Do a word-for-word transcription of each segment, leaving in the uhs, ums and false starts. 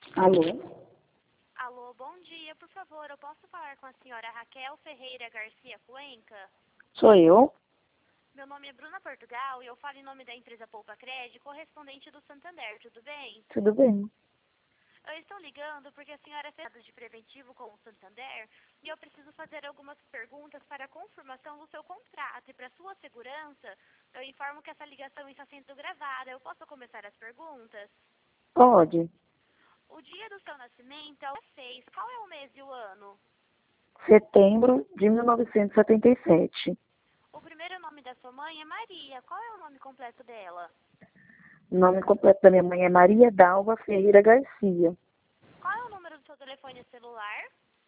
Alô? Alô, bom dia. Por favor, eu posso falar com a senhora Raquel Ferreira Garcia Cuenca? Sou eu? Meu nome é Bruna Portugal e eu falo em nome da empresa Poupa Crédito, correspondente do Santander, tudo bem? Tudo bem. Eu estou ligando porque a senhora fez de preventivo com o Santander e eu preciso fazer algumas perguntas para a confirmação do seu contrato. E para sua segurança, eu informo que essa ligação está sendo gravada. Eu posso começar as perguntas? Pode. O dia do seu nascimento é o seis. Qual é o mês e o ano? Setembro de mil novecentos e setenta e sete. O primeiro nome da sua mãe é Maria. Qual é o nome completo dela? O nome completo da minha mãe é Maria Dalva Ferreira Garcia. Qual é o número do seu telefone celular?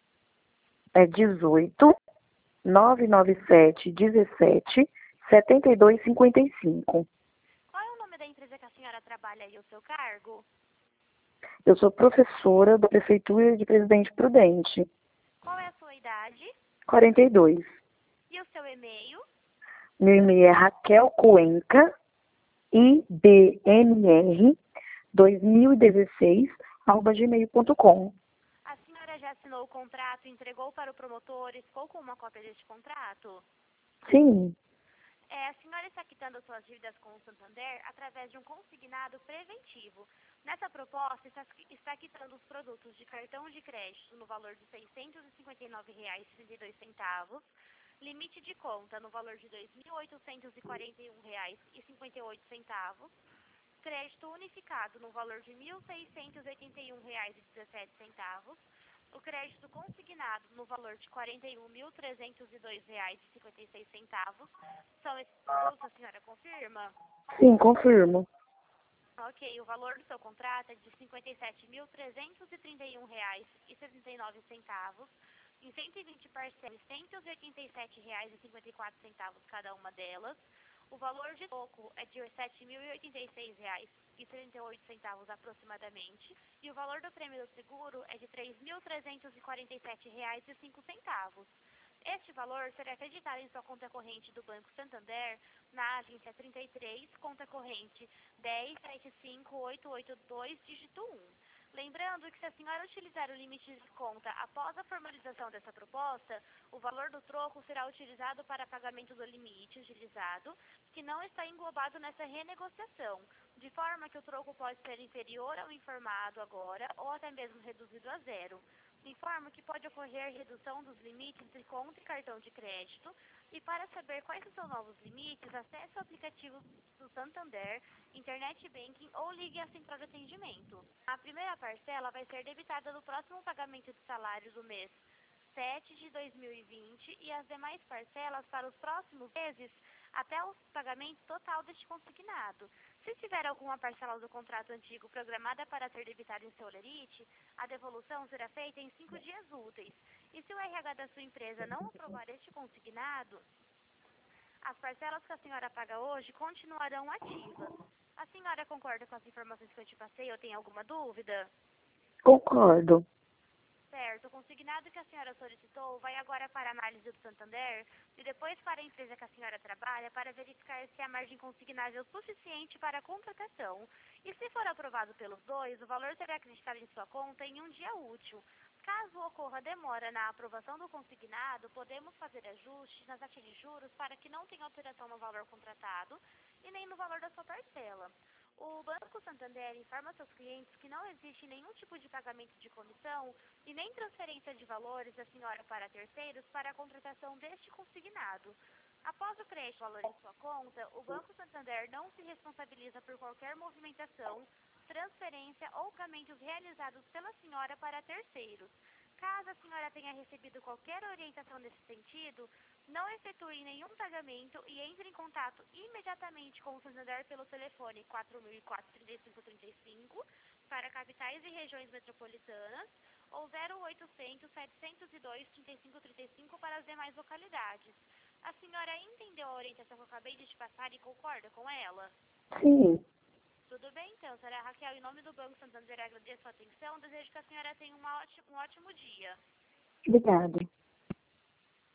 É dezoito, nove nove sete, dezessete, setenta e dois, cinquenta e cinco. Qual é o nome da empresa que a senhora trabalha e o seu cargo? Eu sou professora da Prefeitura de Presidente Prudente. Qual é a sua idade? quarenta e dois. E o seu e-mail? Meu e-mail é Raquel Cuenca, I B N R dois mil e dezesseis, arroba gmail ponto com. A senhora já assinou o contrato, entregou para o promotor e ficou com uma cópia deste contrato? Sim. É, a senhora está quitando suas dívidas com o Santander através de um consignado preventivo. Nessa proposta, está, está quitando os produtos de cartão de crédito no valor de seiscentos e cinquenta e nove reais e trinta e dois centavos, limite de conta no valor de dois mil oitocentos e quarenta e um reais e cinquenta e oito centavos, crédito unificado no valor de mil seiscentos e oitenta e um reais e dezessete centavos, o crédito consignado no valor de quarenta e um mil trezentos e dois reais e cinquenta e seis centavos. São esses produtos, a senhora confirma? Sim, confirmo. Ok, o valor do seu contrato é de cinquenta e sete mil trezentos e trinta e um reais e setenta e nove centavos, em cento e vinte parcelas de cento e oitenta e sete reais e cinquenta e quatro centavos cada uma delas. O valor de troco é de sete mil e oitenta e seis reais e trinta e oito centavos aproximadamente, e o valor do prêmio do seguro é de três mil trezentos e quarenta e sete reais e cinco centavos. Este valor será acreditado em sua conta corrente do Banco Santander na agência trinta e três, conta corrente dez sete cinco oito oito dois, dígito um. Lembrando que se a senhora utilizar o limite de conta após a formalização dessa proposta, o valor do troco será utilizado para pagamento do limite utilizado, que não está englobado nessa renegociação, de forma que o troco pode ser inferior ao informado agora ou até mesmo reduzido a zero. Informo que pode ocorrer redução dos limites de conta e cartão de crédito, e para saber quais são os novos limites, acesse o aplicativo do Santander, Internet Banking ou ligue à central de atendimento. A primeira parcela vai ser debitada no próximo pagamento de salário do mês sete de dois mil e vinte e as demais parcelas para os próximos meses até o pagamento total deste consignado. Se tiver alguma parcela do contrato antigo programada para ser debitada em seu lerite, a devolução será feita em cinco dias úteis. E se o R H da sua empresa não aprovar este consignado, as parcelas que a senhora paga hoje continuarão ativas. A senhora concorda com as informações que eu te passei ou tem alguma dúvida? Concordo. Certo, o consignado que a senhora solicitou vai agora para a análise do Santander e depois para a empresa que a senhora trabalha para verificar se a margem consignável é suficiente para a contratação. E se for aprovado pelos dois, o valor será acreditado em sua conta em um dia útil. Caso ocorra demora na aprovação do consignado, podemos fazer ajustes nas taxas de juros para que não tenha alteração no valor contratado e nem no valor da sua parcela. O Banco Santander informa seus clientes que não existe nenhum tipo de pagamento de comissão e nem transferência de valores da senhora para terceiros para a contratação deste consignado. Após o crédito valor em sua conta, o Banco Santander não se responsabiliza por qualquer movimentação, transferência ou pagamentos realizados pela senhora para terceiros. Caso a senhora tenha recebido qualquer orientação nesse sentido, não efetue nenhum pagamento e entre em contato imediatamente com o Santander pelo telefone quatro mil e quatro, trinta e cinco trinta e cinco para capitais e regiões metropolitanas ou zero oitocentos, setecentos e dois, trinta e cinco trinta e cinco para as demais localidades. A senhora entendeu a orientação que eu acabei de te passar e concorda com ela? Sim. Tudo bem, então, senhora Raquel, em nome do Banco Santander, agradeço a atenção. Desejo que a senhora tenha uma ótima, um ótimo dia. Obrigada.